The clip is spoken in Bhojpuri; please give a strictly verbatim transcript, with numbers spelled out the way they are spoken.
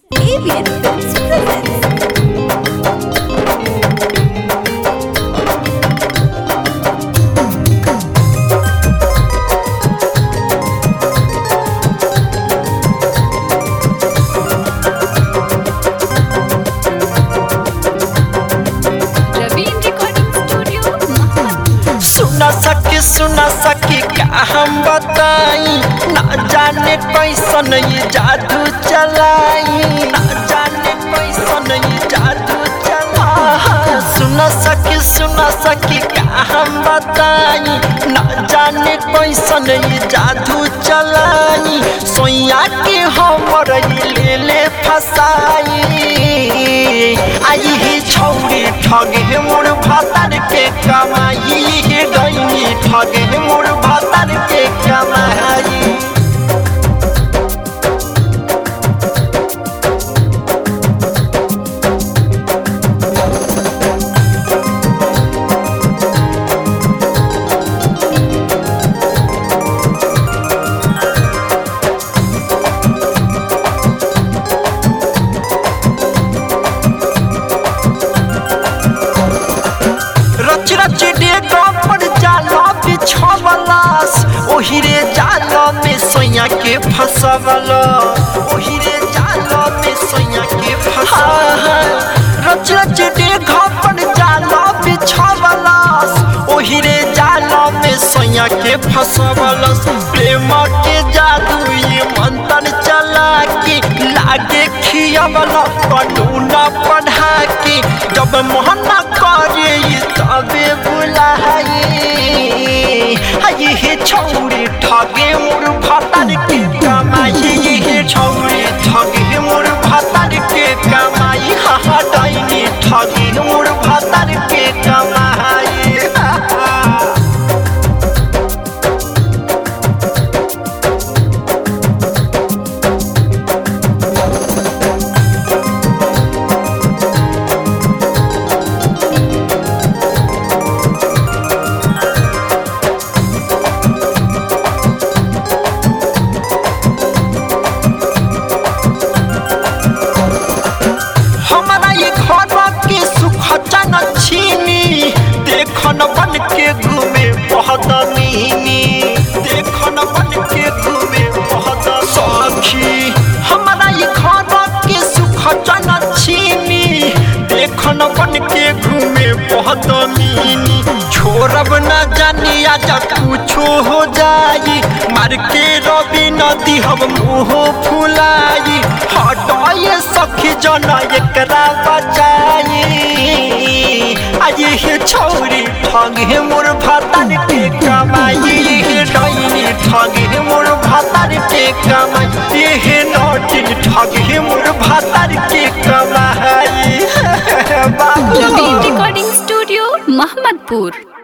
Avian Films presents. Raveen Recording Studio, Mohammadpur. सुना सकी सुना सकी का हम बताई ना जाने कैसन ये जादू चलाई ना जाने कैसन ये जादू चलाई सुना सकी सुना सकी का हम बताई ना जाने कैसन ये जादू चलाई सोया के हमर ये ले ले फसाई आई ही छौरी ठगे मोर भातर के कमाई ही गईनी ठगे मोर भातर के कमाई रच रच डेगा पर जाला बिछवलास ओही रे जाला में सोया के फसवला ओही रे जाला में सोया के फसवला रच रच डेगा पर जाला बिछवलास ओही रे जाला में सोया के फसवलास प्रेम के जादू ये मंत्र चला के लागे खियावला कानून पढ़ा के जब मोहना करे तबे बुलाई हाय हे छौरी ठगे मोर भातर के कमाई हे छौरी ठगे मोर भातर के कमाई हा डाइनी ठगे मोर भातर के कमाई हमारा ये घर के सुख चन छीनी देखन बन के घूमे बहुत मीनी देखन बन के घूमे बहुत सखी हमारा ये घर के सुख चन छीनी देखन बन के घूमे बहुत मीनी छोड़ब न जानी आज कुछो हो जाई मार के रवि नदी हम मुँह फुलाई हटाए सखी जना एकरा बचाई आज हे छौरी ठगे मोर भातर के कमाई हे डाइनी ठगे मोर भातर के कमाई हे नौटिन ठगे मोर भातर के कमाई बाबू Raveen Recording Studio, Mohammadpur.